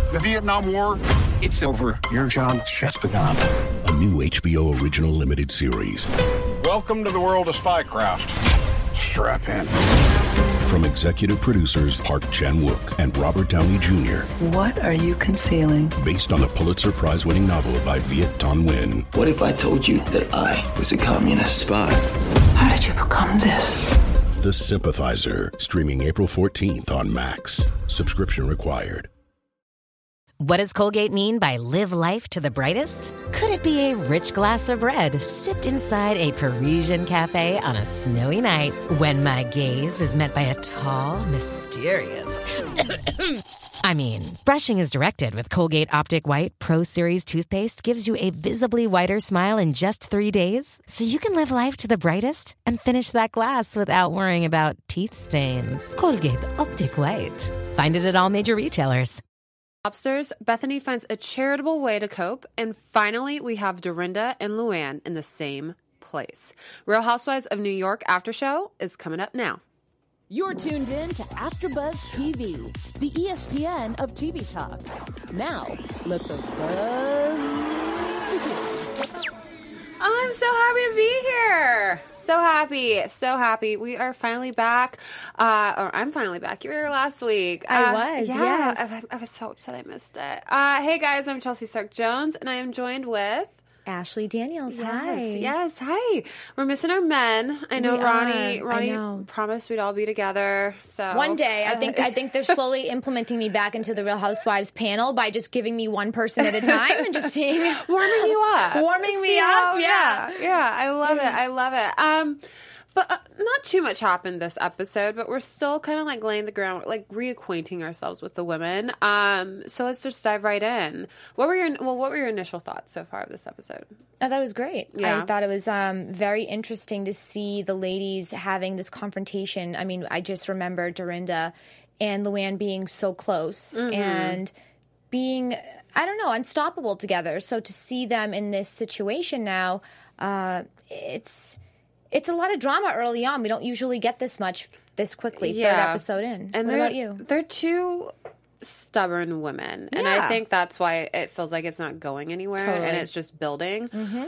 The Vietnam War, it's over. Your job's just begun. A new HBO original limited series. Welcome to the world of spycraft. Strap in. From executive producers Park Chan-wook and Robert Downey Jr. What are you concealing? Based on the Pulitzer Prize-winning novel by Viet Thanh Nguyen. What if I told you that I was a communist spy? How did you become this? The Sympathizer, streaming April 14th on Max. Subscription required. What does Colgate mean by live life to the brightest? Could it be a rich glass of red sipped inside a Parisian cafe on a snowy night when my gaze is met by a tall, mysterious... I mean, brushing is directed with Colgate Optic White Pro Series toothpaste gives you a visibly whiter smile in just 3 days, so you can live life to the brightest and finish that glass without worrying about teeth stains. Colgate Optic White. Find it at all major retailers. Lobsters, Bethany finds a charitable way to cope, and finally we have Dorinda and Luann in the same place. Real Housewives of New York After Show is coming up now. You're tuned in to AfterBuzz TV, the ESPN of TV talk. Now, let the buzz begin. I'm so happy to be here. So happy. We are finally back. Or I'm finally back. You were here last week. I was, yes. I was so upset I missed it. Hey guys, I'm Chelsea Stark-Jones, and I am joined with... Ashley Daniels. Hi. Yes. Hi. We're missing our men. I know Ronnie promised we'd all be together. So one day, I think they're slowly implementing me back into the Real Housewives panel by just giving me one person at a time and just seeing warming you up. Yeah. I love it. But not too much happened this episode, but we're still kind of like laying the ground, like reacquainting ourselves with the women. So let's just dive right in. What were your initial thoughts so far of this episode? I thought it was great. Yeah. I thought it was very interesting to see the ladies having this confrontation. I mean, I just remember Dorinda and Luann being so close and being, I don't know, unstoppable together. So to see them in this situation now, it's a lot of drama early on. We don't usually get this much this quickly, third episode in. And what about you? They're two stubborn women. And I think that's why it feels like it's not going anywhere and it's just building.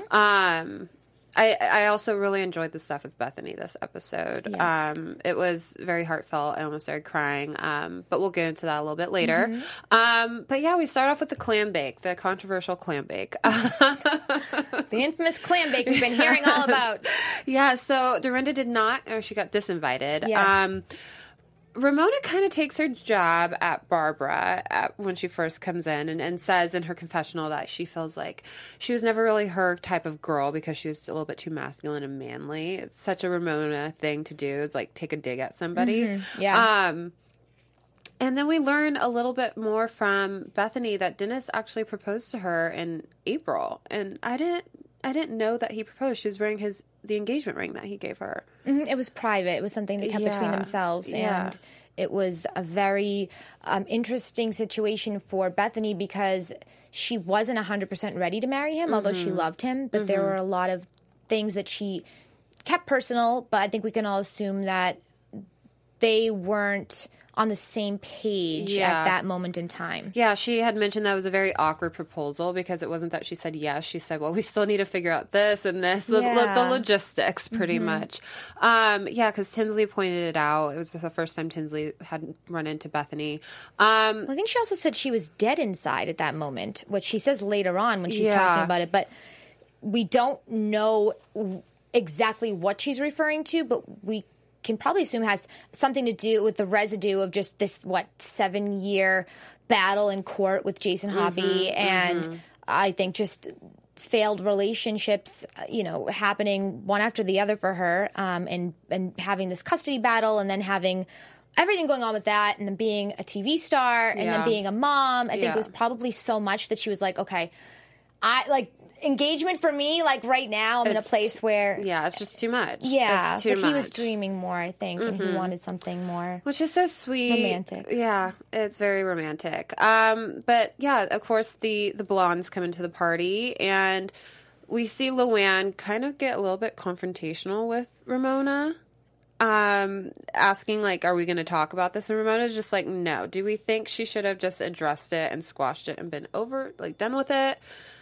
I also really enjoyed the stuff with Bethany this episode. Yes. It was very heartfelt. I almost started crying. But we'll get into that a little bit later. But yeah, we start off with the clam bake, the controversial clam bake. The infamous clam bake we've been hearing all about. Yeah, so Dorinda did not, or she got disinvited. Yes. Ramona kind of takes her jab at Barbara when she first comes in and says in her confessional that she feels like she was never really her type of girl because she was a little bit too masculine and manly. It's such a Ramona thing to do. It's like take a dig at somebody. Yeah. And then we learn a little bit more from Bethany that Dennis actually proposed to her in April. And I didn't know that he proposed. She was wearing the engagement ring that he gave her. It was private. It was something they kept between themselves. And it was a very interesting situation for Bethany because she wasn't 100% ready to marry him, although she loved him. But there were a lot of things that she kept personal. But I think we can all assume that they weren't on the same page at that moment in time. Yeah, she had mentioned that it was a very awkward proposal because it wasn't that she said yes. She said, well, we still need to figure out this and this, the logistics pretty much. Because Tinsley pointed it out. It was the first time Tinsley had run into Bethany. I think she also said she was dead inside at that moment, which she says later on when she's talking about it. But we don't know exactly what she's referring to, but we can probably assume has something to do with the residue of just this, 7-year battle in court with Jason Hoppy. And I think just failed relationships, happening one after the other for her, and having this custody battle and then having everything going on with that and then being a TV star and then being a mom. I think it was probably so much that she was like, okay, engagement for me, right now, I'm in a place where... Yeah, it's just too much. Yeah, it's too much. He was dreaming more, I think, and he wanted something more... Which is so sweet. Romantic. Yeah, it's very romantic. But, yeah, of course, the blondes come into the party, and we see Luann kind of get a little bit confrontational with Ramona. asking, like, are we going to talk about this? And Ramona's just like, no. Do we think she should have just addressed it and squashed it and been over, like, done with it?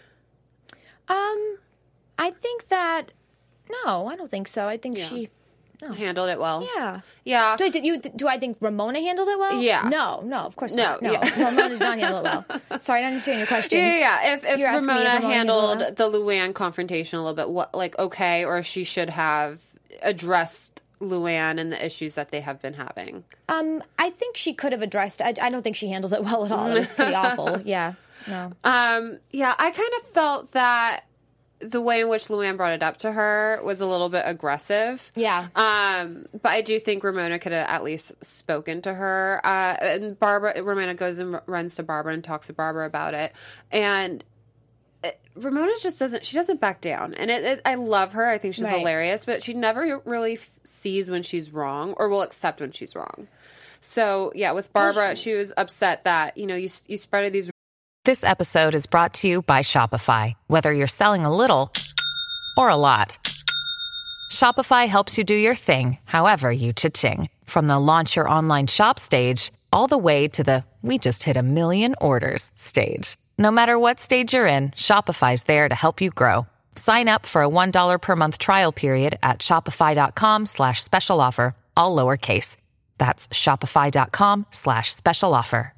I think that, no, I don't think so. I think she... No. Handled it well. Yeah. Yeah. Do I think Ramona handled it well? Yeah. No, of course not. No, yeah. Ramona does not handle it well. Sorry, I don't understand your question. Yeah. If Ramona handled handled the Luann confrontation a little bit, okay, or she should have addressed Luann and the issues that they have been having. I think she could have addressed. I don't think she handled it well at all. It was pretty awful. Yeah. No. Yeah, I kind of felt that the way in which Luann brought it up to her was a little bit aggressive. Yeah. But I do think Ramona could have at least spoken to her. And Ramona goes and runs to Barbara and talks to Barbara about it. And Ramona just doesn't back down. And I love her. I think she's hilarious. But she never really sees when she's wrong or will accept when she's wrong. So, yeah, with Barbara, she was upset that, you spreaded these. This episode is brought to you by Shopify. Whether you're selling a little or a lot, Shopify helps you do your thing, however you cha-ching. From the launch your online shop stage, all the way to the we just hit 1 million orders stage. No matter what stage you're in, Shopify's there to help you grow. Sign up for a $1 per month trial period at shopify.com/special offer, all lowercase. That's shopify.com/special offer.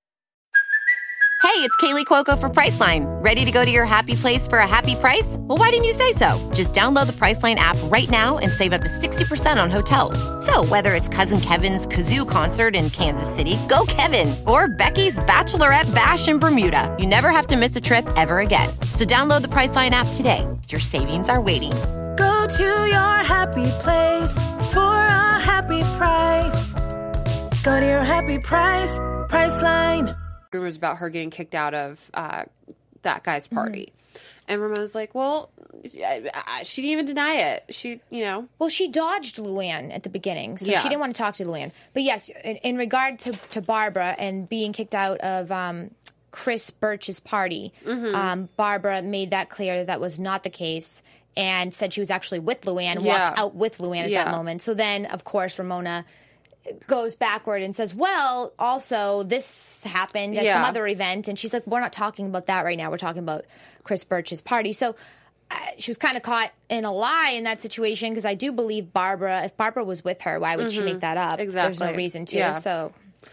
Hey, it's Kaylee Cuoco for Priceline. Ready to go to your happy place for a happy price? Well, why didn't you say so? Just download the Priceline app right now and save up to 60% on hotels. So whether it's Cousin Kevin's Kazoo Concert in Kansas City, go Kevin, or Becky's Bachelorette Bash in Bermuda, you never have to miss a trip ever again. So download the Priceline app today. Your savings are waiting. Go to your happy place for a happy price. Go to your happy price, Priceline. Rumors about her getting kicked out of that guy's party. And Ramona's like, well, she didn't even deny it. Well, she dodged Luann at the beginning, so she didn't want to talk to Luann. But yes, in regard to Barbara and being kicked out of Chris Birch's party, Barbara made that clear that was not the case and said she was actually with Luann, walked out with Luann at that moment. So then, of course, Ramona goes backward and says, well, also this happened at some other event. And she's like, we're not talking about that right now. We're talking about Chris Birch's party. So she was kind of caught in a lie in that situation because I do believe if Barbara was with her, why would she make that up? Exactly. There's no reason to. Yeah. So,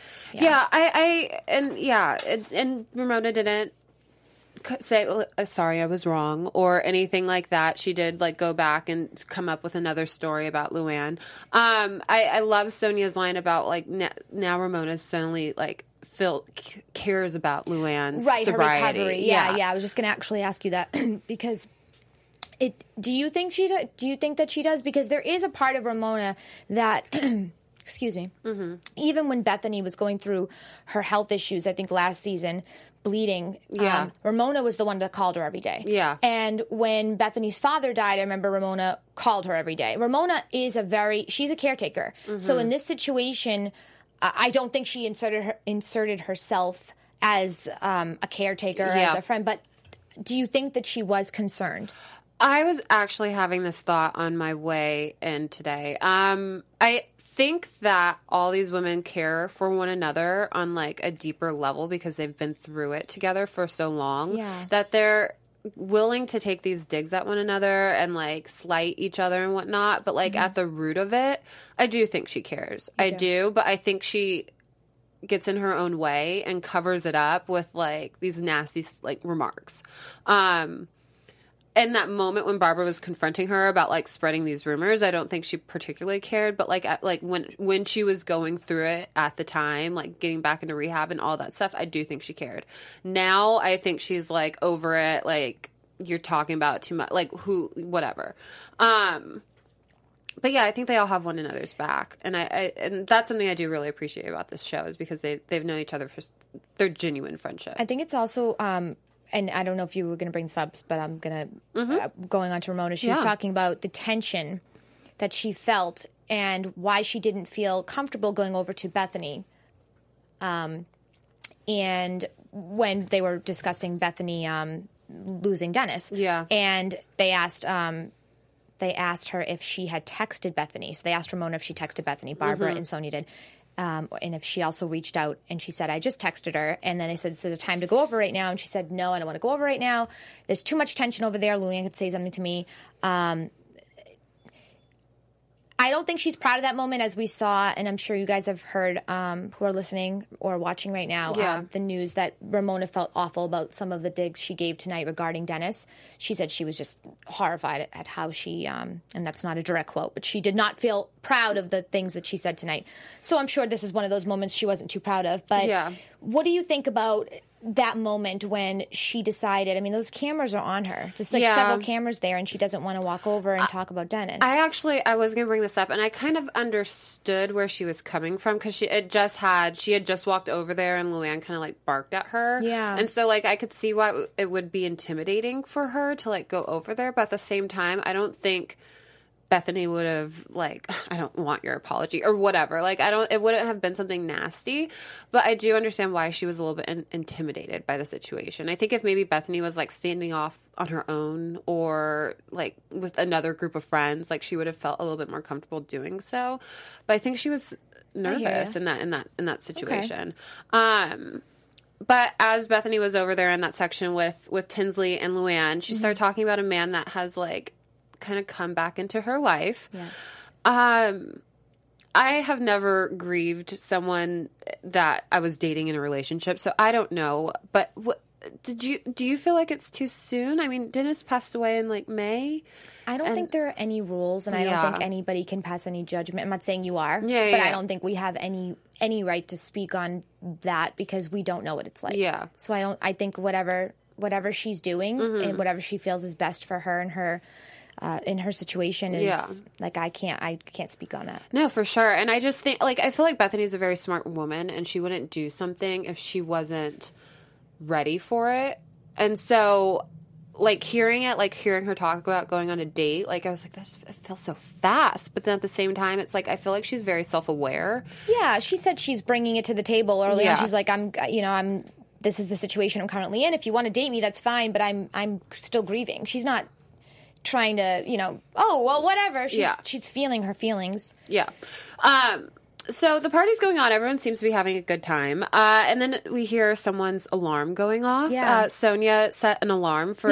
and Ramona didn't say, sorry, I was wrong, or anything like that. She did go back and come up with another story about Luann. I love Sonia's line about now Ramona's suddenly cares about Luann's sobriety. Her recovery. Yeah. I was just going to actually ask you that because do you think that she does? Because there is a part of Ramona that excuse me. Even when Bethany was going through her health issues, I think last season, bleeding, Ramona was the one that called her every day. Yeah. And when Bethany's father died, I remember Ramona called her every day. Ramona is she's a caretaker. So in this situation, I don't think she inserted herself as a caretaker, as a friend. But do you think that she was concerned? I was actually having this thought on my way in today. I think that all these women care for one another on a deeper level because they've been through it together for so long that they're willing to take these digs at one another and slight each other and whatnot. But at the root of it, I do think she cares. I do, but I think she gets in her own way and covers it up with these nasty remarks. In that moment when Barbara was confronting her about spreading these rumors, I don't think she particularly cared. But when she was going through it at the time, getting back into rehab and all that stuff, I do think she cared. Now I think she's over it. You're talking about too much. Whatever. But yeah, I think they all have one another's back, and and that's something I do really appreciate about this show is because they've known each other for their genuine friendships. I think it's also. And I don't know if you were going to bring this up, but I'm going to, going on to Ramona, she was talking about the tension that she felt and why she didn't feel comfortable going over to Bethany. And when they were discussing Bethany losing Dennis. Yeah. And they asked they asked her if she had texted Bethany. So they asked Ramona if she texted Bethany. Barbara and Sonia did. And if she also reached out, and she said, I just texted her. And then they said, is there a time to go over right now? And she said, no, I don't want to go over right now. There's too much tension over there. Luann could say something to me. I don't think she's proud of that moment, as we saw, and I'm sure you guys have heard, who are listening or watching right now, the news that Ramona felt awful about some of the digs she gave tonight regarding Dennis. She said she was just horrified at how she, and that's not a direct quote, but she did not feel proud of the things that she said tonight. So I'm sure this is one of those moments she wasn't too proud of. But what do you think about that moment when she decided, I mean, those cameras are on her, just like several cameras there, and she doesn't want to walk over and talk about Dennis? I was going to bring this up, and I kind of understood where she was coming from, because she had just walked over there, and Luann kind of like barked at her. Yeah. And so like I could see why it would be intimidating for her to like go over there, but at the same time, I don't think Bethany would have, like, I don't want your apology or whatever. Like, it wouldn't have been something nasty, but I do understand why she was a little bit intimidated by the situation. I think if maybe Bethany was, like, standing off on her own or, like, with another group of friends, like, she would have felt a little bit more comfortable doing so. But I think she was nervous in that situation. Okay. But as Bethany was over there in that section with Tinsley and Luann, she started talking about a man that has, like, kind of come back into her life. Yes. I have never grieved someone that I was dating in a relationship, so I don't know. But do you feel like it's too soon? I mean, Dennis passed away in like May. I don't think there are any rules, and I don't think anybody can pass any judgment. I'm not saying you are, but I don't think we have any right to speak on that because we don't know what it's like. Yeah. So I think whatever she's doing and whatever she feels is best for her and her. In her situation is like I can't speak on that. No, for sure. And I just think I feel like Bethany's a very smart woman, and she wouldn't do something if she wasn't ready for it. And so hearing her talk about going on a date, I was like, it feels so fast. But then at the same time, it's like I feel like she's very self-aware. Yeah, she said she's bringing it to the table early on. She's like, this is the situation I'm currently in. If you want to date me, that's fine, but I'm still grieving. She's not trying to, oh, well, whatever. She's feeling her feelings. Yeah. So the party's going on. Everyone seems to be having a good time. And then we hear someone's alarm going off. Yeah. Sonia set an alarm for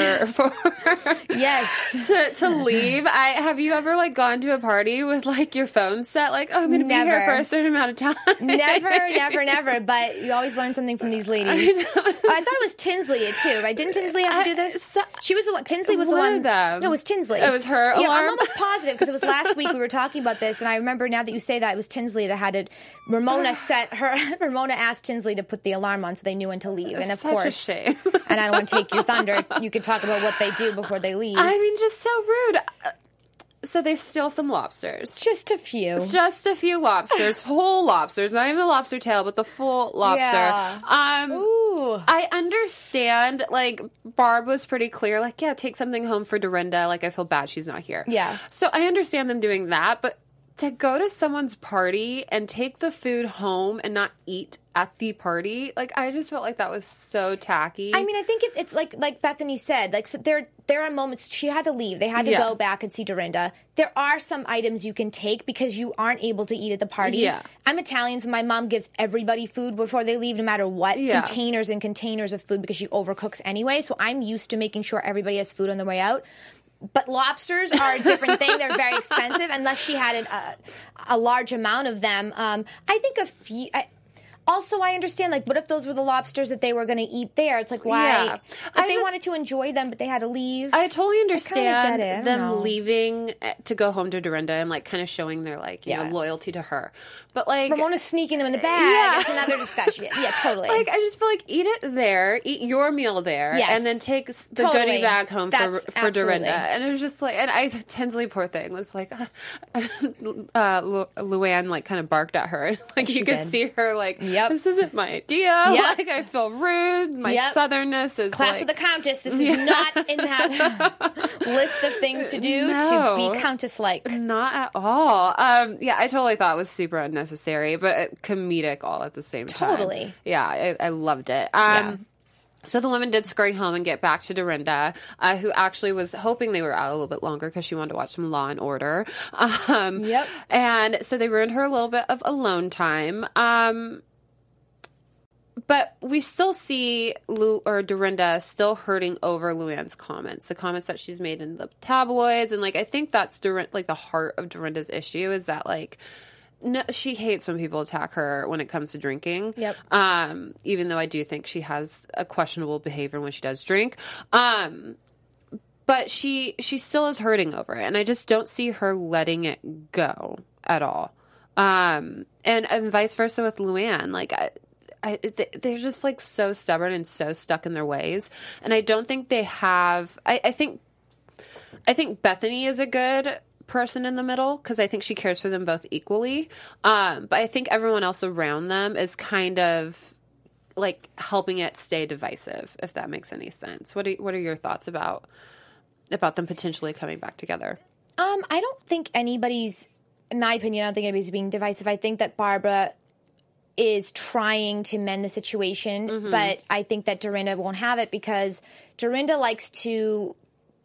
yes to leave. Have you ever gone to a party with your phone set? I'm going to be here for a certain amount of time. Never. But you always learn something from these ladies. I thought it was Tinsley too. Right? Didn't Tinsley have to do this? She was the one. Tinsley was the one. Of them. No, it was Tinsley. It was her alarm. I'm almost positive because it was last week we were talking about this, and I remember now that you say that it was Tinsley that had it. Ramona asked Tinsley to put the alarm on so they knew when to leave. And of course, a shame. And I don't want to take your thunder. You could talk about what they do before they leave. I mean, just so rude. So they steal some lobsters. Just a few. Just a few lobsters. Whole lobsters. Not even the lobster tail, but the full lobster. Yeah. Ooh. I understand, Barb was pretty clear, take something home for Dorinda. I feel bad she's not here. Yeah. So I understand them doing that, but to go to someone's party and take the food home and not eat at the party, I just felt like that was so tacky. I mean, I think it's like Bethany said, so there are moments she had to leave. They had to go back and see Dorinda. There are some items you can take because you aren't able to eat at the party. Yeah. I'm Italian, so my mom gives everybody food before they leave, no matter what. Yeah. Containers and containers of food because she overcooks anyway. So I'm used to making sure everybody has food on the way out. But lobsters are a different thing. They're very expensive unless she had a large amount of them. I think a few... Also, I understand, what if those were the lobsters that they were going to eat there? It's why? Yeah. If they wanted to enjoy them, but they had to leave. I totally understand them leaving to go home to Dorinda and, kind of showing their, loyalty to her. But, Ramona's sneaking them in the bag. Yeah. That's another discussion. Yeah, totally. I just feel eat it there, eat your meal there, and then take the goodie bag home for Dorinda. And it was just and Tinsley, poor thing, was Luann, kind of barked at her. You could see her, this isn't my idea. Yep. I feel rude. My southernness is class with the Countess. This is not in that list of things to do to be Countess-like. Not at all. I totally thought it was super unnecessary, but comedic all at the same time. Totally. Yeah, I loved it. So the women did scurry home and get back to Dorinda, who actually was hoping they were out a little bit longer because she wanted to watch some Law and Order. Yep. And so they ruined her a little bit of alone time. But we still see Dorinda still hurting over Luann's comments, the comments that she's made in the tabloids. And, like, I think that's the heart of Dorinda's issue is that, like, no, she hates when people attack her when it comes to drinking. Yep. Even though I do think she has a questionable behavior when she does drink. But she still is hurting over it. And I just don't see her letting it go at all. And vice versa with Luann. Like, they're just, like, so stubborn and so stuck in their ways. And I don't think they have... I think Bethany is a good person in the middle because I think she cares for them both equally. But I think everyone else around them is kind of, like, helping it stay divisive, if that makes any sense. What are your thoughts about them potentially coming back together? I don't think anybody's... In my opinion, I don't think anybody's being divisive. I think that Barbara is trying to mend the situation, but I think that Dorinda won't have it because Dorinda likes to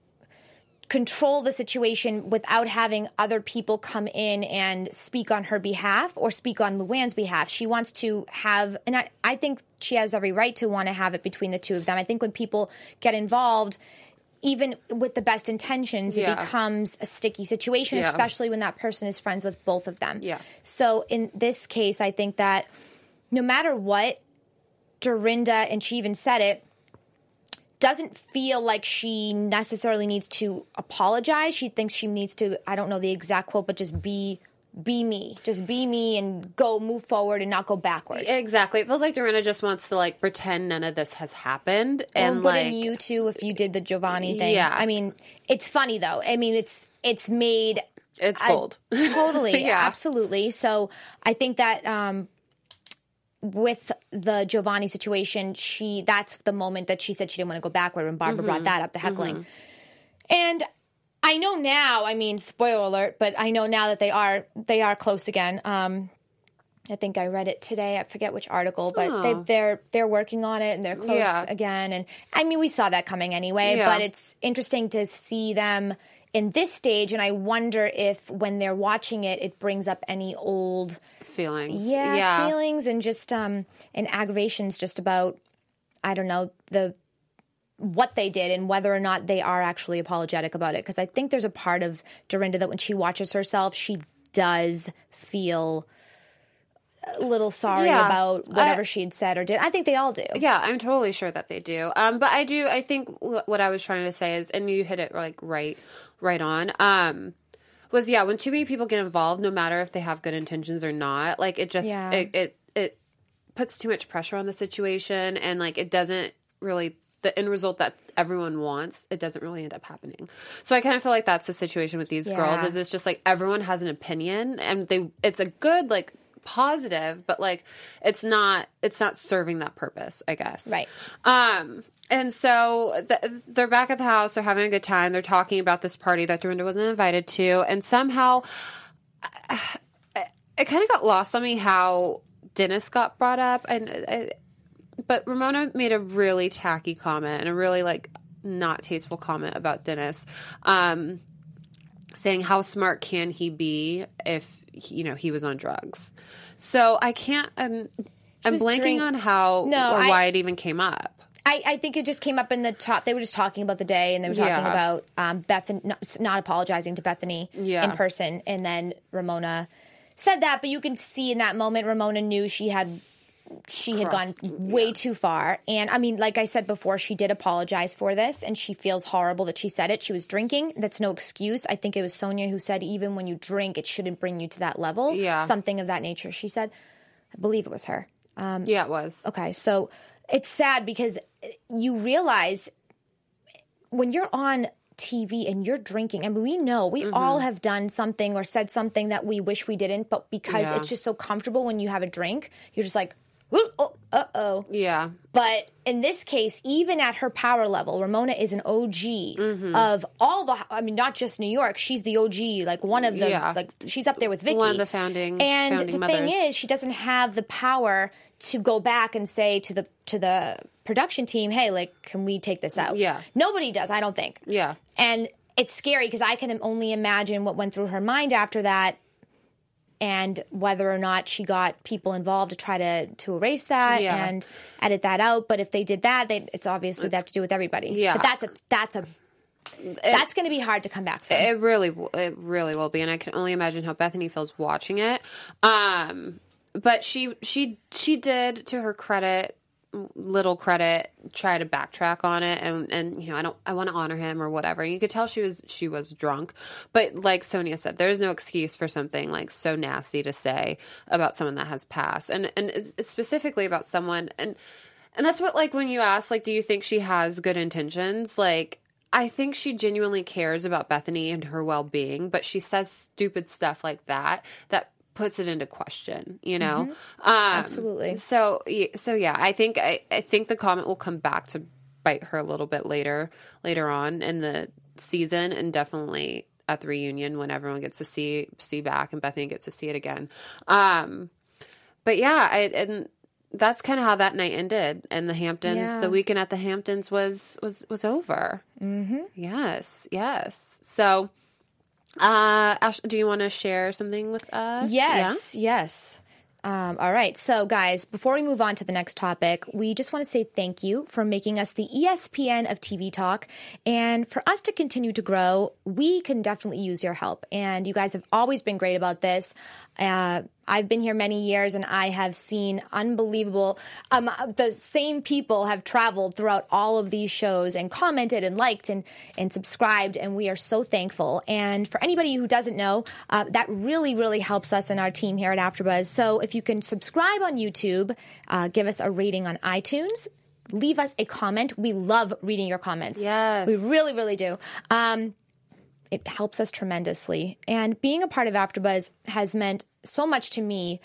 control the situation without having other people come in and speak on her behalf or speak on Luann's behalf. She wants to have, and I think she has every right to want to have it between the two of them. I think when people get involved, even with the best intentions, it becomes a sticky situation, especially when that person is friends with both of them. Yeah. So in this case, I think that no matter what, Dorinda, and she even said it, doesn't feel like she necessarily needs to apologize. She thinks she needs to, I don't know the exact quote, but just be me. Just be me and move forward and not go backward. Exactly. It feels like Dorinda just wants to, like, pretend none of this has happened. And wouldn't you too if you did the Giovanni thing? Yeah. I mean, it's funny though. I mean, it's made... It's gold. Totally. Yeah. Absolutely. So I think that... with the Giovanni situation, that's the moment that she said she didn't want to go backward when Barbara brought that up, the heckling. And I know now, I mean, spoiler alert, but I know now that they are close again. I think I read it today. I forget which article, but they're working on it and they're close again. And I mean, we saw that coming anyway, but it's interesting to see them in this stage, and I wonder if when they're watching it, it brings up any old feelings. Feelings and just and aggravations just about, I don't know, what they did and whether or not they are actually apologetic about it. Because I think there's a part of Dorinda that when she watches herself, she does feel a little sorry about whatever she had said or did. I think they all do. Yeah, I'm totally sure that they do. But I think what I was trying to say is, and you hit it like right on, was when too many people get involved, no matter if they have good intentions or not, like it just, it puts too much pressure on the situation, and like it doesn't really, the end result that everyone wants, it doesn't really end up happening. So I kind of feel like that's the situation with these girls, is it's just like everyone has an opinion, and it's a good, like, positive, but like it's not serving that purpose, I guess. Right. And so they're back at the house. They're having a good time. They're talking about this party that Dorinda wasn't invited to. And somehow it kind of got lost on me how Dennis got brought up. But Ramona made a really tacky comment and a really, like, not tasteful comment about Dennis, saying how smart can he be if, he was on drugs. So I can't, I'm blanking on why it even came up. I think it just came up in the top. They were just talking about the day, and they were talking about Bethany not apologizing to Bethany in person, and then Ramona said that. But you can see in that moment, Ramona knew she had gone way too far. And I mean, like I said before, she did apologize for this, and she feels horrible that she said it. She was drinking. That's no excuse. I think it was Sonia who said, even when you drink, it shouldn't bring you to that level. Yeah. Something of that nature. She said, I believe it was her. It was. Okay. So it's sad because you realize when you're on TV and you're drinking, I mean, we all have done something or said something that we wish we didn't, but because it's just so comfortable when you have a drink, you're just like, uh-oh. Yeah. But in this case, even at her power level, Ramona is an OG of all not just New York. She's the OG, like one of the, like she's up there with Vicky. One of the founding mothers. And the thing is, she doesn't have the power to go back and say to the production team, hey, like, can we take this out? Yeah. Nobody does, I don't think. Yeah. And it's scary because I can only imagine what went through her mind after that and whether or not she got people involved to try to erase that and edit that out. But if they did that, it's obviously they have to do with everybody. Yeah. But that's going to be hard to come back from. It really will be, and I can only imagine how Bethany feels watching it. But she did, to her credit, little credit, try to backtrack on it, and you know, I want to honor him or whatever. And you could tell she was drunk, but like Sonia said, there's no excuse for something like so nasty to say about someone that has passed, and it's specifically about someone, and that's what, like, when you ask, like, do you think she has good intentions? Like, I think she genuinely cares about Bethany and her well-being, but she says stupid stuff like that puts it into question, you know? Absolutely. So yeah, I think the comment will come back to bite her a little bit later on in the season, and definitely at the reunion when everyone gets to see back and Bethany gets to see it again. But yeah, and that's kind of how that night ended. And the Hamptons, the weekend at the Hamptons was over. Mm-hmm. Yes. So, Ash, do you want to share something with us? Yes. All right. So, guys, before we move on to the next topic, we just want to say thank you for making us the ESPN of TV Talk. And for us to continue to grow, we can definitely use your help. And you guys have always been great about this. I've been here many years, and I have seen unbelievable. The same people have traveled throughout all of these shows and commented and liked and subscribed, and we are so thankful. And for anybody who doesn't know, that really, really helps us and our team here at AfterBuzz. So if you can subscribe on YouTube, give us a rating on iTunes, leave us a comment. We love reading your comments. Yes. We really, really do. It helps us tremendously. And being a part of AfterBuzz has meant so much to me.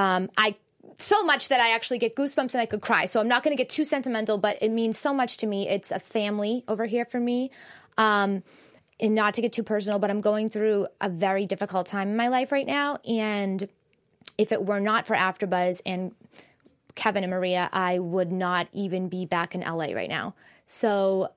So much that I actually get goosebumps and I could cry. So I'm not going to get too sentimental, but it means so much to me. It's a family over here for me. And not to get too personal, but I'm going through a very difficult time in my life right now. And if it were not for AfterBuzz and Kevin and Maria, I would not even be back in LA right now. So,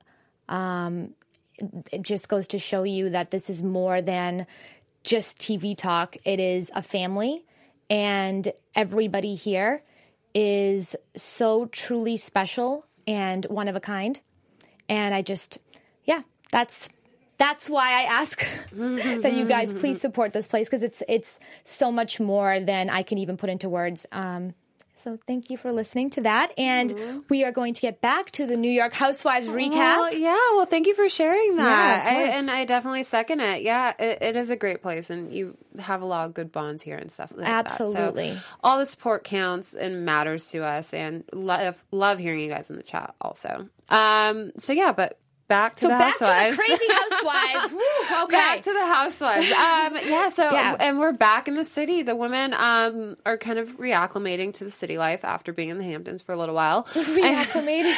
it just goes to show you that this is more than just TV talk. It is a family, and everybody here is so truly special and one of a kind. And I just, that's why I ask that you guys please support this place, because it's so much more than I can even put into words. So thank you for listening to that. And we are going to get back to the New York Housewives recap. Well, thank you for sharing that. Yeah, I definitely second it. Yeah, it is a great place, and you have a lot of good bonds here and stuff like Absolutely. that. So all the support counts and matters to us, and love hearing you guys in the chat also. But back to the Housewives. Back to the crazy Housewives. Woo, okay. Back to the Housewives. And we're back in the city. The women are kind of reacclimating to the city life after being in the Hamptons for a little while. Reacclimating.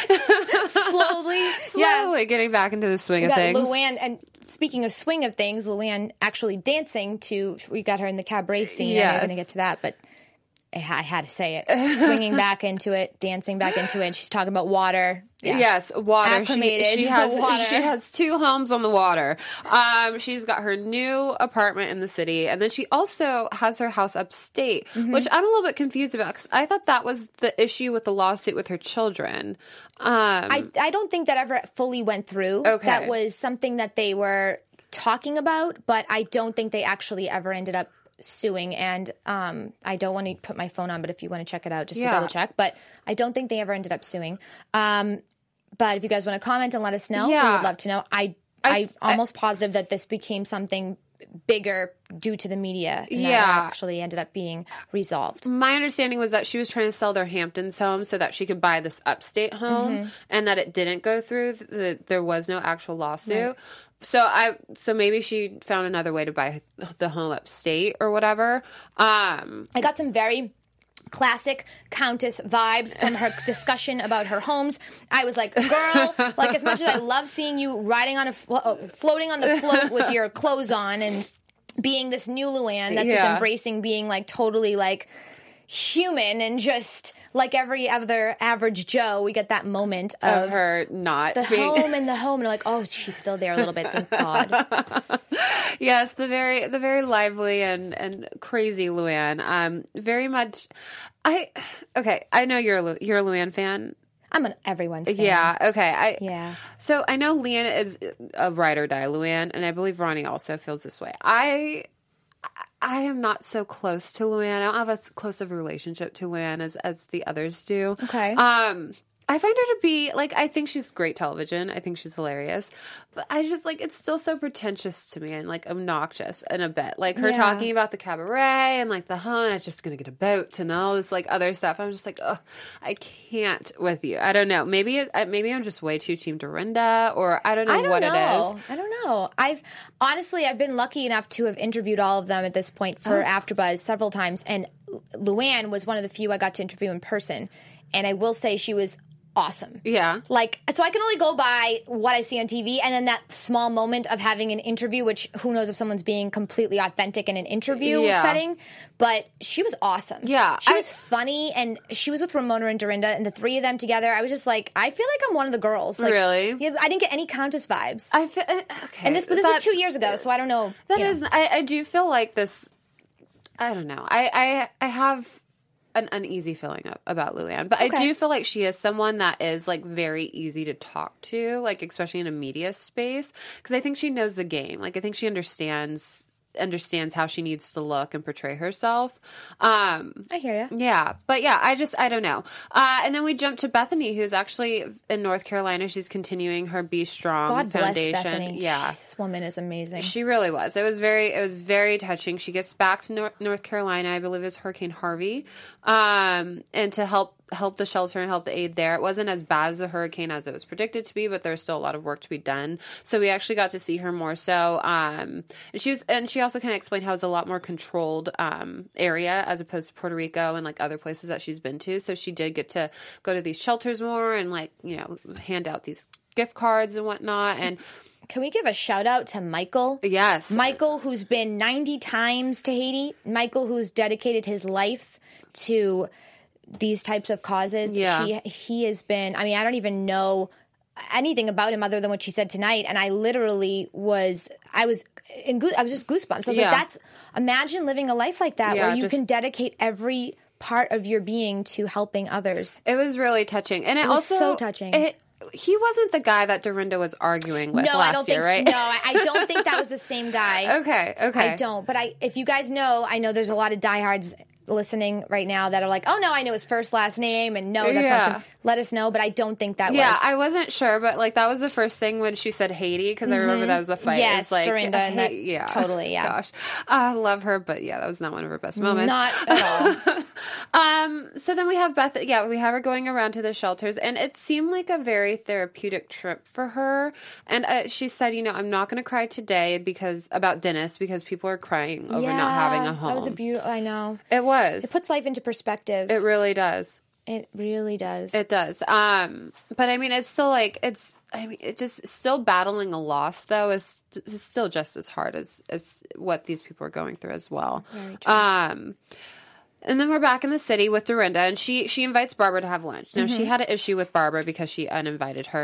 Slowly getting back into the swing of things. Luann, and speaking of swing of things, Luann actually dancing to, we got her in the cabaret scene. Yes. I'm going to get to that, but I had to say it. Swinging back into it, dancing back into it. She's talking about water. Yeah. Yes, water. Acclimated she has two homes on the water. She's got her new apartment in the city, and then she also has her house upstate, which I'm a little bit confused about, because I thought that was the issue with the lawsuit with her children. I don't think that ever fully went through. Okay. That was something that they were talking about, but I don't think they actually ever ended up suing. And I don't want to put my phone on, but if you want to check it out, just to double check. But I don't think they ever ended up suing. But if you guys want to comment and let us know, we would love to know. I'm almost positive that this became something bigger due to the media, and that it actually ended up being resolved. My understanding was that she was trying to sell their Hamptons home so that she could buy this upstate home, and that it didn't go through. There was no actual lawsuit. Right. So maybe she found another way to buy the home upstate or whatever. I got some very classic Countess vibes from her discussion about her homes. I was like, girl, like, as much as I love seeing you riding on floating on the float with your clothes on and being this new Luann that's just embracing being like totally like, human and just like every other average Joe, we get that moment of her not the home and like, oh, she's still there a little bit. Thank God. Yes, the very lively and crazy Luann. Very much. I know you're a Luann fan. I'm an everyone's fan. Yeah. Okay. Yeah. So I know Leanne is a ride or die Luann, and I believe Ronnie also feels this way. I am not so close to Luann. I don't have as close of a relationship to Luann as the others do. Okay. I find her to be, like, I think she's great television. I think she's hilarious. But I just, like, it's still so pretentious to me and, like, obnoxious in a bit. Like, her talking about the cabaret and, like, the hun, it's just going to get a boat and all this, like, other stuff. I'm just like, oh, I can't with you. I don't know. Maybe I'm just way too Team Dorinda, or I don't know it is. I don't know. I've been lucky enough to have interviewed all of them at this point for AfterBuzz several times. And Luann was one of the few I got to interview in person. And I will say she was awesome. Yeah. Like, so I can only go by what I see on TV, and then that small moment of having an interview, which who knows if someone's being completely authentic in an interview setting, but she was awesome. Yeah. She was funny, and she was with Ramona and Dorinda, and the three of them together, I was just like, I feel like I'm one of the girls. Like, really? Yeah, I didn't get any Countess vibes. I feel, okay. And this was 2 years ago, so I don't know. I do feel like this, I don't know. I have an uneasy feeling about Luann, but I do feel like she is someone that is, like, very easy to talk to, like, especially in a media space, because I think she knows the game. Like, I think she understands how she needs to look and portray herself. I hear you. Yeah. But yeah, I don't know. And then we jump to Bethany, who's actually in North Carolina. She's continuing her Be Strong Foundation. Bless Bethany. Yeah. This woman is amazing. She really was. It was very touching. She gets back to North Carolina, I believe it was Hurricane Harvey, and to help the shelter and help the aid there. It wasn't as bad as a hurricane as it was predicted to be, but there's still a lot of work to be done. So we actually got to see her more so. And she also kind of explained how it's a lot more controlled area as opposed to Puerto Rico and, like, other places that she's been to. So she did get to go to these shelters more and, like, you know, hand out these gift cards and whatnot. And can we give a shout out to Michael? Yes. Michael, who's been 90 times to Haiti. Michael, who's dedicated his life to these types of causes. Yeah. He has been, I mean, I don't even know anything about him other than what she said tonight. And I literally was just goosebumps. I was like, imagine living a life like that where you can dedicate every part of your being to helping others. It was really touching. And it was also so touching. He wasn't the guy that Dorinda was arguing with last year, right? No, I don't think that was the same guy. Okay. I don't. But if you guys know, I know there's a lot of diehards listening right now that are like, oh no, I know his first last name, and no, that's not some, let us know, but I don't think that was. Yeah, I wasn't sure, but, like, that was the first thing when she said Haiti, because I remember that was a fight. Yes, like, Dorinda, and that, totally, yeah. Gosh, I love her, but yeah, that was not one of her best moments. Not at all. So then we have Beth, we have her going around to the shelters, and it seemed like a very therapeutic trip for her, and she said, you know, I'm not going to cry today about Dennis, because people are crying over not having a home. That was a beautiful, I know. It was. It puts life into perspective. It really does. It really does. It does. But I mean, it's still like, it's just still battling a loss, though, is still just as hard as what these people are going through as well. Very true. And then we're back in the city with Dorinda, and she invites Barbara to have lunch. Now, she had an issue with Barbara because she uninvited her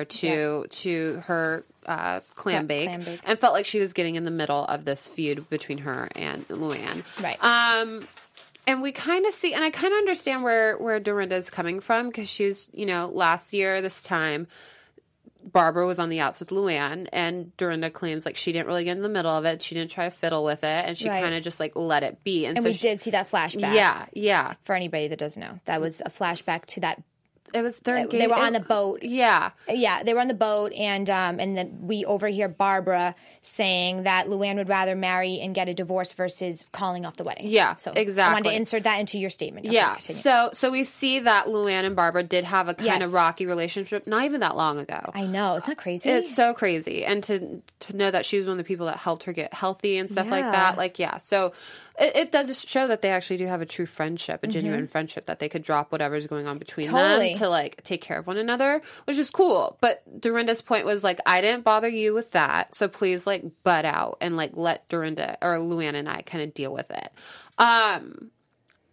to her clam bake and felt like she was getting in the middle of this feud between her and Luann. Right. And we kind of see, and I kind of understand where Dorinda's coming from, because she was, you know, last year this time, Barbara was on the outs with Luann, and Dorinda claims, like, she didn't really get in the middle of it. She didn't try to fiddle with it, and she kind of just, like, let it be. And so we did see that flashback. Yeah. For anybody that doesn't know, that was a flashback to that. It was they were on the boat. Yeah, they were on the boat, and then we overhear Barbara saying that Luann would rather marry and get a divorce versus calling off the wedding. Yeah, so exactly. I wanted to insert that into your statement. Okay, yeah, so we see that Luann and Barbara did have a kind of rocky relationship not even that long ago. I know, it's not crazy. It's so crazy, and to know that she was one of the people that helped her get healthy and stuff like that. Like, so. It does show that they actually do have a true friendship, a genuine friendship, that they could drop whatever's going on between them to, like, take care of one another, which is cool. But Dorinda's point was, like, I didn't bother you with that, so please, like, butt out and, like, let Dorinda or Luann and I kind of deal with it. I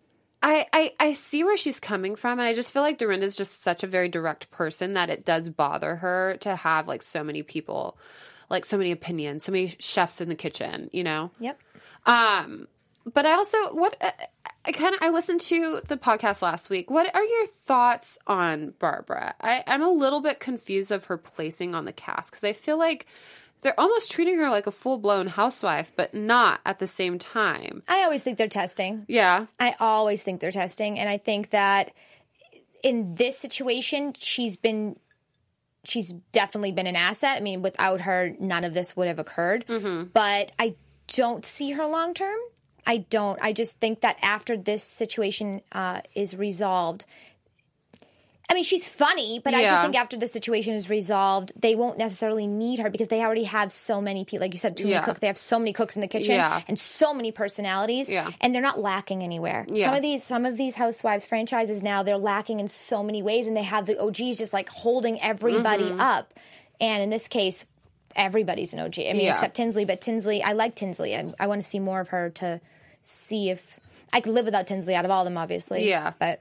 I see where she's coming from, and I just feel like Dorinda's just such a very direct person that it does bother her to have like so many people, like so many opinions, so many chefs in the kitchen, you know? Yep. But I also, I listened to the podcast last week. What are your thoughts on Barbara? I'm a little bit confused of her placing on the cast because I feel like they're almost treating her like a full-blown housewife, but not at the same time. I always think they're testing. Yeah. I always think they're testing. And I think that in this situation, she's definitely been an asset. I mean, without her, none of this would have occurred. Mm-hmm. But I don't see her long-term. I don't. I just think that after this situation is resolved, I mean, she's funny, but I just think after the situation is resolved, they won't necessarily need her because they already have so many people. Like you said, too many cooks. They have so many cooks in the kitchen and so many personalities, and they're not lacking anywhere. Yeah. Some of these Housewives franchises now, they're lacking in so many ways, and they have the OGs just like holding everybody up. And in this case, everybody's an OG. I mean, except Tinsley, but Tinsley, I like Tinsley. I want to see more of her to see if I could live without Tinsley out of all of them, obviously. Yeah. But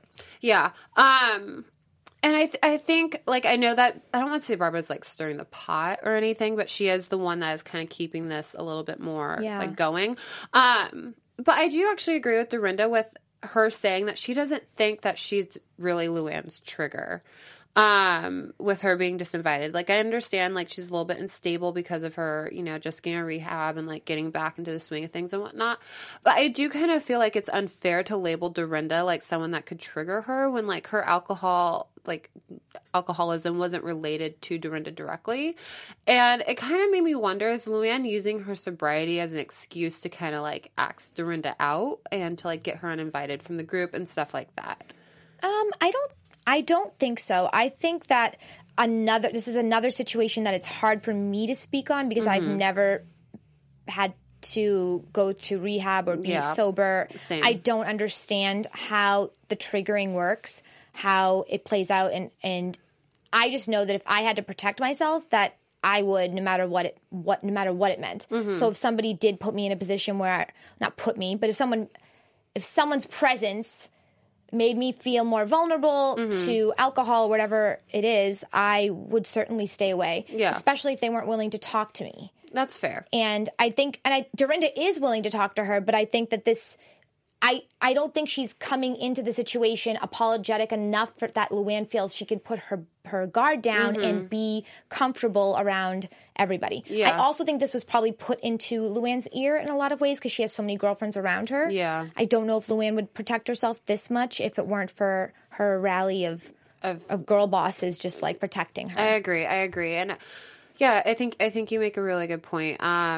and I think, like, I know that, I don't want to say Barbara's, like, stirring the pot or anything, but she is the one that is kind of keeping this a little bit more, like, going. But I do actually agree with Dorinda with her saying that she doesn't think that she's really Luann's trigger. With her being disinvited. Like, I understand, like, she's a little bit unstable because of her, you know, just getting a rehab and, like, getting back into the swing of things and whatnot. But I do kind of feel like it's unfair to label Dorinda like someone that could trigger her when, like, her alcoholism wasn't related to Dorinda directly. And it kind of made me wonder, is Luann using her sobriety as an excuse to kind of, like, ask Dorinda out and to, like, get her uninvited from the group and stuff like that? I don't think so. I think that this is another situation that it's hard for me to speak on because I've never had to go to rehab or be sober. Same. I don't understand how the triggering works, how it plays out, and I just know that if I had to protect myself, that I would, no matter what it meant. Mm-hmm. So if somebody did put me in a position where, not put me, but if someone's presence made me feel more vulnerable to alcohol or whatever it is, I would certainly stay away. Yeah. Especially if they weren't willing to talk to me. That's fair. And I think, Dorinda is willing to talk to her, but I think that I don't think she's coming into the situation apologetic enough for that Luann feels she could put her guard down and be comfortable around everybody. Yeah. I also think this was probably put into Luann's ear in a lot of ways because she has so many girlfriends around her. Yeah. I don't know if Luann would protect herself this much if it weren't for her rally of girl bosses just like protecting her. I agree. And yeah, I think you make a really good point.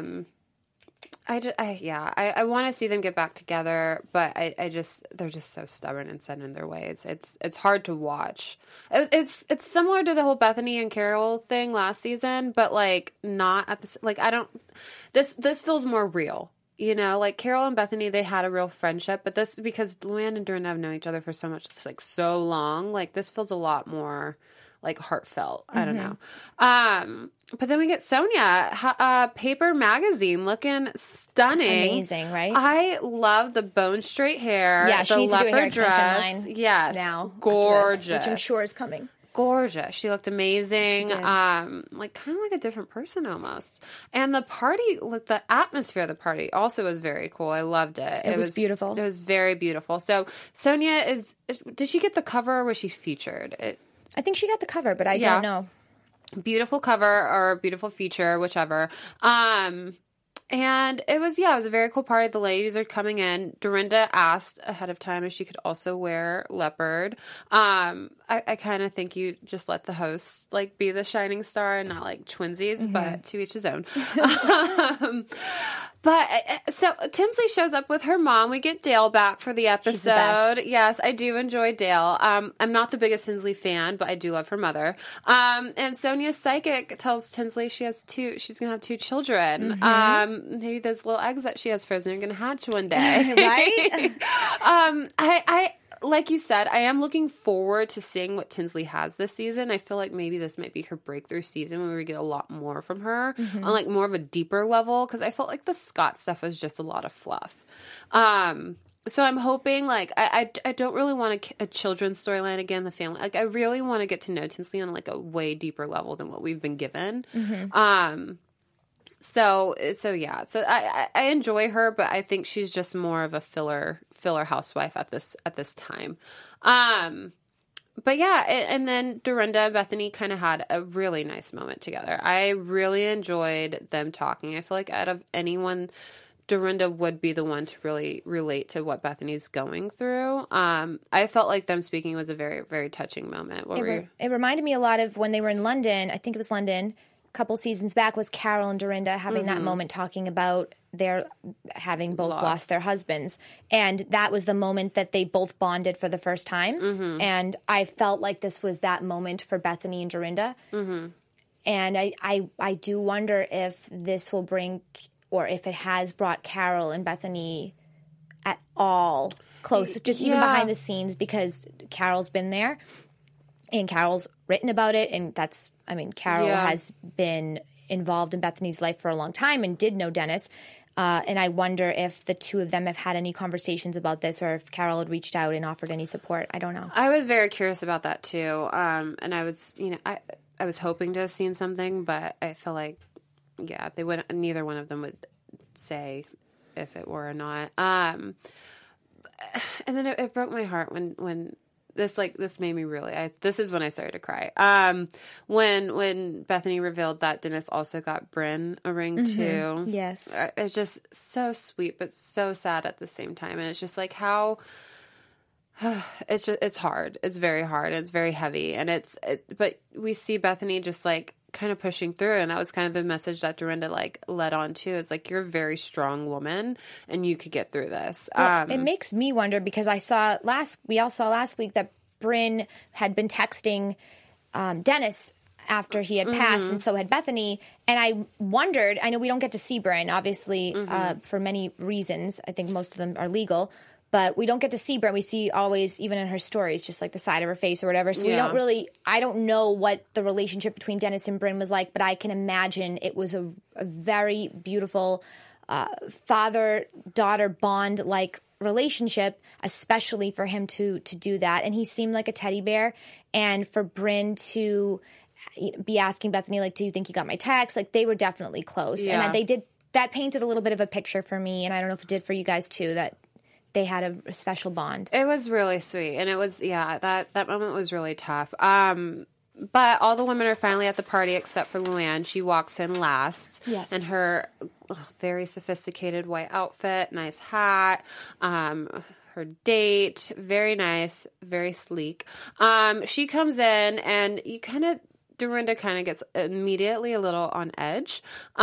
I want to see them get back together, but they're just so stubborn and set in their ways. It's hard to watch. It's similar to the whole Bethany and Carol thing last season, but like not at the like I don't. This feels more real, you know. Like Carol and Bethany, they had a real friendship, but this because Luann and Dorinda have known each other for so long. Like this feels a lot more like heartfelt. I don't know. But then we get Sonia, Paper Magazine, looking stunning. Amazing, right? I love the bone straight hair. Yeah, she needs to do a hair dress. Extension line. Yes. Now. Gorgeous. This, which I'm sure is coming. Gorgeous. She looked amazing. She did. Like kind of like a different person almost. And the party, like the atmosphere of the party also was very cool. I loved it. It was beautiful. It was very beautiful. So Sonia did she get the cover or was she featured? I think she got the cover, but I don't know. Beautiful cover or beautiful feature, whichever. And it was a very cool party. The ladies are coming in. Dorinda asked ahead of time if she could also wear leopard. I kind of think you just let the host like be the shining star and not like twinsies, but to each his own. But so Tinsley shows up with her mom. We get Dale back for the episode. She's the best. Yes, I do enjoy Dale. I'm not the biggest Tinsley fan, but I do love her mother. And Sonia's psychic tells Tinsley she's going to have 2 children. Maybe those little eggs that she has frozen are going to hatch one day. Right? I like you said, I am looking forward to seeing what Tinsley has this season. I feel like maybe this might be her breakthrough season where we get a lot more from her on like more of a deeper level because I felt like the Scott stuff was just a lot of fluff. So I'm hoping, like, I don't really want a children's storyline again, the family. Like, I really want to get to know Tinsley on, like, a way deeper level than what we've been given. So yeah. So I enjoy her, but I think she's just more of a filler housewife at this time. But yeah, and then Dorinda and Bethany kind of had a really nice moment together. I really enjoyed them talking. I feel like out of anyone, Dorinda would be the one to really relate to what Bethany's going through. I felt like them speaking was a very, very touching moment. It reminded me a lot of when they were in London. I think it was London a couple seasons back, was Carol and Dorinda having that moment talking about their having both lost their husbands. And that was the moment that they both bonded for the first time. And I felt like this was that moment for Bethany and Dorinda. And I do wonder if this will bring, or if it has brought Carol and Bethany at all close, just even behind the scenes, because Carol's been there and Carol's written about it. And Carol has been involved in Bethany's life for a long time and did know Dennis. And I wonder if the two of them have had any conversations about this, or if Carol had reached out and offered any support. I don't know. I was very curious about that too. And I was, I was hoping to have seen something, but I feel like, they wouldn't. Neither one of them would say if it were or not. And then it broke my heart when this made me really. This is when I started to cry. When Bethany revealed that Dennis also got Brynn a ring too. Yes, it's just so sweet, but so sad at the same time. And it's just like how. It's hard. It's very hard. And it's very heavy. And but we see Bethany just like kind of pushing through, and that was kind of the message that Dorinda like led on to. It's like, you're a very strong woman and you could get through this. Well, it makes me wonder, because we all saw last week that Brynn had been texting Dennis after he had passed, and so had Bethany. And I wondered, I know we don't get to see Brynn, obviously, for many reasons. I think most of them are legal. But we don't get to see Brynn. We see always, even in her stories, just like the side of her face or whatever. So we don't really, I don't know what the relationship between Dennis and Brynn was like, but I can imagine it was a very beautiful father-daughter bond-like relationship, especially for him to do that. And he seemed like a teddy bear. And for Brynn to be asking Bethany, like, do you think you got my text? Like, they were definitely close. Yeah. And that painted a little bit of a picture for me, and I don't know if it did for you guys too, that they had a special bond. It was really sweet. And it was, that moment was really tough. But all the women are finally at the party except for Luann. She walks in last. Yes. In her very sophisticated white outfit, nice hat, her date, very nice, very sleek. She comes in, and Dorinda kind of gets immediately a little on edge.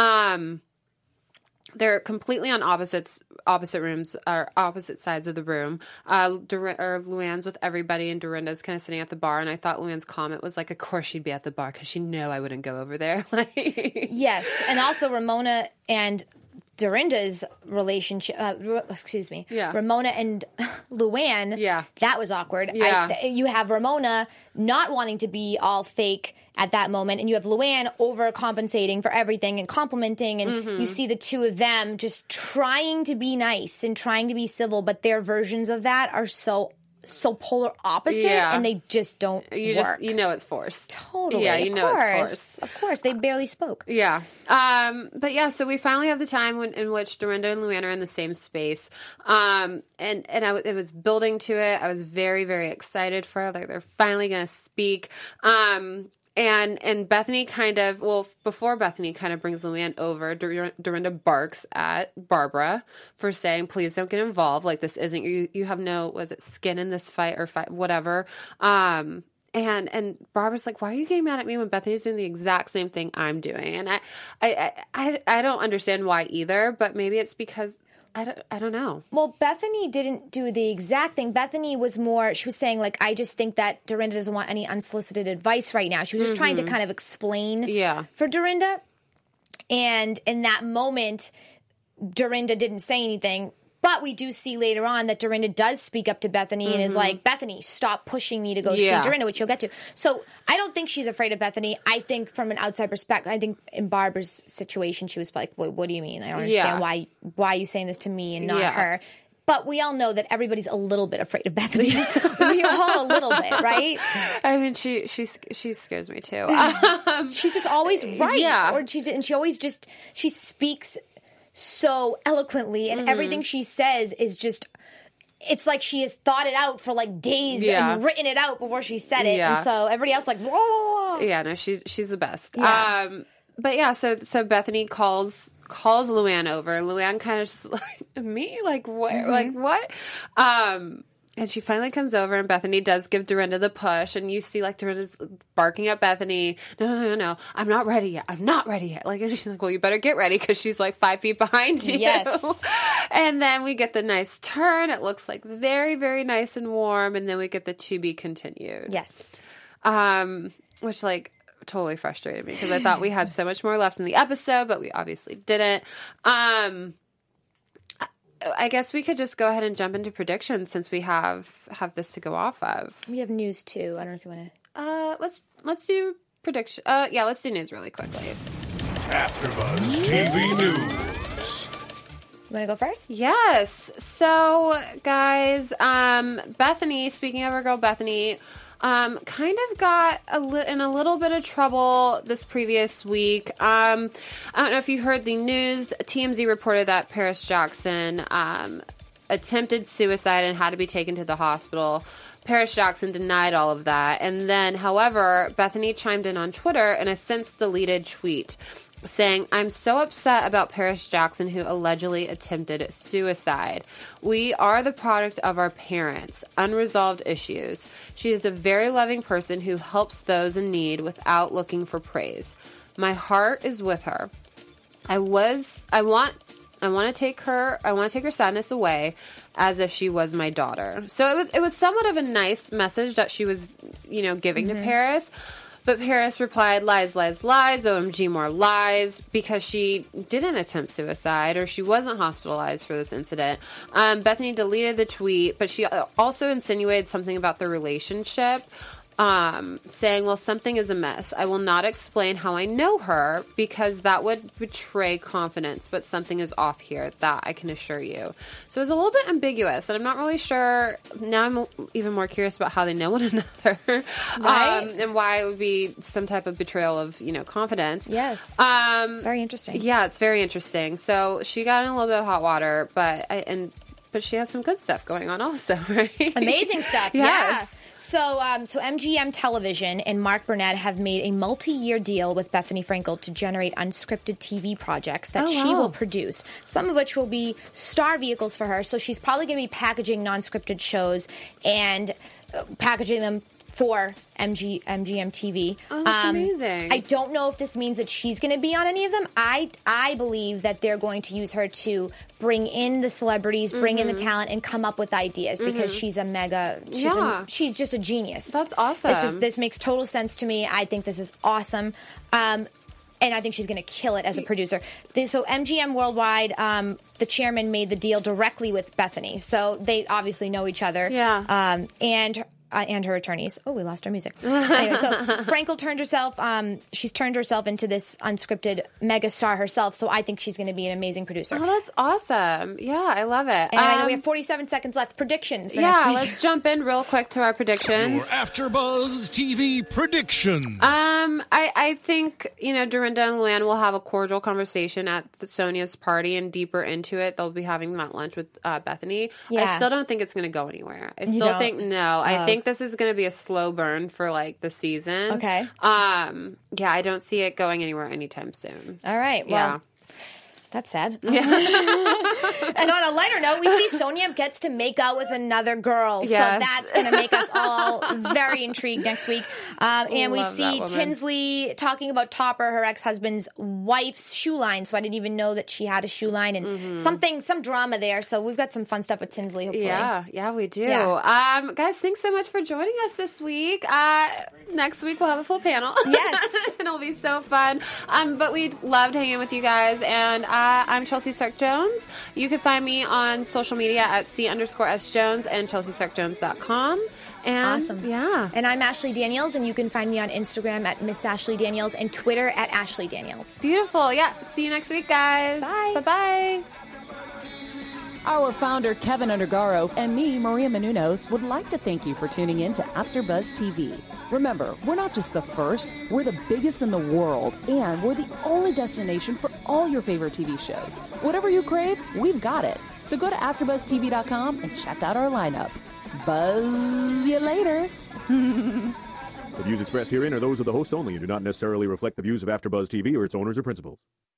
They're completely on opposite rooms, or opposite sides of the room. Luann's with everybody, and Dorinda's kind of sitting at the bar. And I thought Luann's comment was like, "Of course she'd be at the bar because she knew I wouldn't go over there." Yes, and also Ramona and Dorinda's relationship. Ramona and Luann. Yeah, that was awkward. Yeah. You have Ramona not wanting to be all fake at that moment, and you have Luann overcompensating for everything and complimenting, and you see the two of them just trying to be nice and trying to be civil, but their versions of that are so polar opposite, and they just don't work. It's forced. Totally. Yeah, it's forced. Of course. They barely spoke. Yeah. But yeah, so we finally have the time in which Dorinda and Luann are in the same space. And it was building to it. I was very, very excited for it. Like, they're finally going to speak. And Bethany before Bethany kind of brings Luann over, Dorinda barks at Barbara for saying, please don't get involved. Like, this isn't, you have no, was it skin in this fight or fight, whatever. And Barbara's like, why are you getting mad at me when Bethany's doing the exact same thing I'm doing? And I don't understand why either, but maybe it's because I don't know. Well, Bethany didn't do the exact thing. Bethany was more, she was saying, like, I just think that Dorinda doesn't want any unsolicited advice right now. She was just trying to kind of explain for Dorinda. And in that moment, Dorinda didn't say anything. But we do see later on that Dorinda does speak up to Bethany and is like, Bethany, stop pushing me to go see Dorinda, which you'll get to. So I don't think she's afraid of Bethany. I think from an outside perspective, I think in Barbara's situation, she was like, what do you mean? I don't understand why are you saying this to me and not her? But we all know that everybody's a little bit afraid of Bethany. We all a little bit, right? I mean, she scares me too. She's just always right. Yeah. She speaks so eloquently, and everything she says is just, it's like she has thought it out for like days and written it out before she said it. And so everybody else like, whoa. Yeah, no, she's the best. Yeah. But yeah, so Bethany calls Luann over. Luann kind of just like, me? Like, what? Like, what? And she finally comes over, and Bethany does give Dorinda the push, and you see, like, Dorinda's barking at Bethany, no, I'm not ready yet. Like, and she's like, well, you better get ready, because she's, like, 5 feet behind you. Yes. And then we get the nice turn. It looks, like, very, very nice and warm, and then we get the to be continued. Yes. Which, like, totally frustrated me, because I thought we had so much more left in the episode, but we obviously didn't. I guess we could just go ahead and jump into predictions since we have this to go off of. We have news too. I don't know if you want to. Let's do prediction. Yeah, let's do news really quickly. AfterBuzz TV News. You want to go first? Yes. So, guys, Bethany. Speaking of our girl Bethany. Kind of got in a little bit of trouble this previous week. I don't know if you heard the news. TMZ reported that Paris Jackson attempted suicide and had to be taken to the hospital. Paris Jackson denied all of that. And then, however, Bethany chimed in on Twitter in a since-deleted tweet saying, I'm so upset about Paris Jackson, who allegedly attempted suicide. We are the product of our parents, unresolved issues. She is a very loving person who helps those in need without looking for praise. My heart is with her. I want to take her sadness away as if she was my daughter. So it was somewhat of a nice message that she was, giving to Paris. But Paris replied, lies, lies, lies, OMG more lies, because she didn't attempt suicide or she wasn't hospitalized for this incident. Bethany deleted the tweet, but she also insinuated something about the relationship, saying, well, something is amiss. I will not explain how I know her because that would betray confidence, but something is off here, that I can assure you. So it's a little bit ambiguous, and I'm not really sure. Now I'm even more curious about how they know one another, right? And why it would be some type of betrayal of, confidence. Yes. Very interesting. Yeah, it's very interesting. So she got in a little bit of hot water, but she has some good stuff going on also, right? Amazing stuff. Yes. Yeah. So MGM Television and Mark Burnett have made a multi-year deal with Bethany Frankel to generate unscripted TV projects that she will produce, some of which will be star vehicles for her. So she's probably going to be packaging non-scripted shows and packaging them for MGM TV. Oh, that's amazing. I don't know if this means that she's going to be on any of them. I believe that they're going to use her to bring in the celebrities, bring in the talent, and come up with ideas because she's a mega. She's just a genius. That's awesome. This makes total sense to me. I think this is awesome. And I think she's going to kill it as a producer. So MGM Worldwide, the chairman made the deal directly with Bethany. So they obviously know each other. Yeah. And her attorneys. Oh, we lost our music. Anyway, so Frankel she's turned herself into this unscripted mega star herself, so I think she's going to be an amazing producer. Oh, that's awesome. Yeah, I love it. And I know we have 47 seconds left. Predictions for next week. Let's jump in real quick to our predictions. Your AfterBuzz TV predictions. I think, Dorinda and Luann will have a cordial conversation at Sonia's party, and deeper into it, they'll be having that lunch with Bethany. Yeah. I still don't think it's going to go anywhere. I think this is going to be a slow burn for the season. Okay. I don't see it going anywhere anytime soon. All right. Well, that's sad. Yeah. And on a lighter note, we see Sonia gets to make out with another girl. Yes. So that's going to make us all very intrigued next week. And we see Tinsley talking about Topper, her ex-husband's wife's shoe line. So I didn't even know that she had a shoe line and some drama there. So we've got some fun stuff with Tinsley, hopefully. Yeah, we do. Yeah. Guys, thanks so much for joining us this week. Next week we'll have a full panel. Yes. And it'll be so fun. But we loved hanging with you guys. And I'm Chelsea Stark-Jones. You can find me on social media at C_S Jones and ChelseaStarkJones.com. And, awesome. Yeah. And I'm Ashley Daniels, and you can find me on Instagram at Miss Ashley Daniels and Twitter at Ashley Daniels. Beautiful. Yeah. See you next week, guys. Bye. Bye-bye. Our founder, Kevin Undergaro, and me, Maria Menounos, would like to thank you for tuning in to AfterBuzz TV. Remember, we're not just the first, we're the biggest in the world, and we're the only destination for all your favorite TV shows. Whatever you crave, we've got it. So go to AfterBuzzTV.com and check out our lineup. Buzz you later. The views expressed herein are those of the hosts only and do not necessarily reflect the views of AfterBuzz TV or its owners or principals.